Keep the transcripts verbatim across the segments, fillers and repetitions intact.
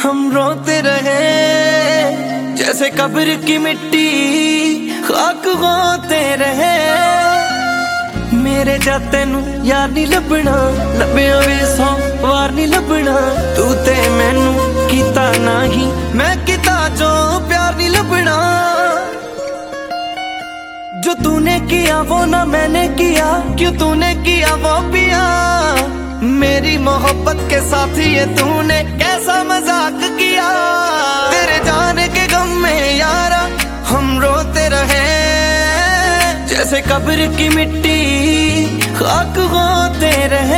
हम रोते रहे जैसे कब्र की मिट्टी खाक होते रहे। मेरे जा तेनू यार नहीं लभना, लभ्या वे सौ वार नहीं लभना। तू ते मैनू कीता नहीं, मैं किता जो प्यार नहीं लभना। जो तूने किया वो ना मैंने किया, क्यों तूने किया वो पिया। मेरी मोहब्बत के साथ ये तूने कैसा मजाक किया। तेरे जाने के गम में यारा हम रोते रहे जैसे कब्र की मिट्टी खाक होते रहे।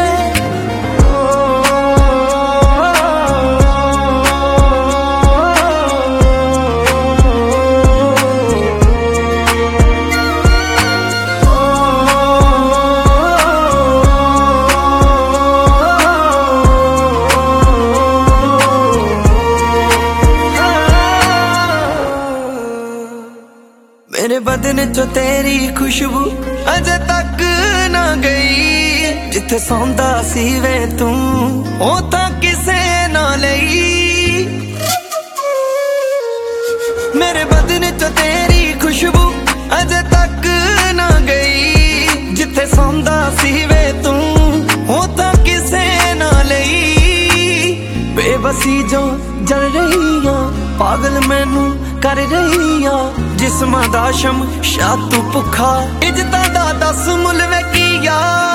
मेरे बदन चो तेरी खुशबू अजे तक ना गई। जिथे सौंदा सी वे तू ओ तां किसे ना लई। मेरे बदन चो तेरी खुशबू अजे तक ना गई। जिथे सौंदा सी वे तू ओ तां किसे ना लई। बेबसी जो जल रही आ, पागल मैनू कर रही आ। जिस्मां दा शम शाह तू भुखा, इज्जतां दा दस मुल वे कीया।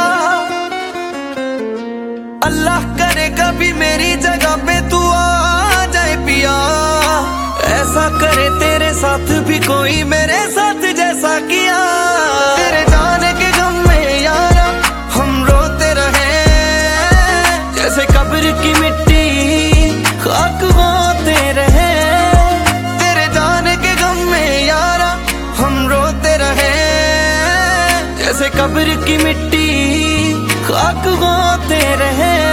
अल्लाह करे कभी मेरी जगह पे तू आ जाए पिया। ऐसा करे तेरे साथ भी कोई मेरे साथ जैसा किया। तेरे जाने के गम में यारा हम रोते रहे जैसे कब्र की मिट्टी खाक होते रहे। तेरे जाने के गम में यारा हम रोते रहे जैसे कब्र की मिट्टी खाक होते रहे।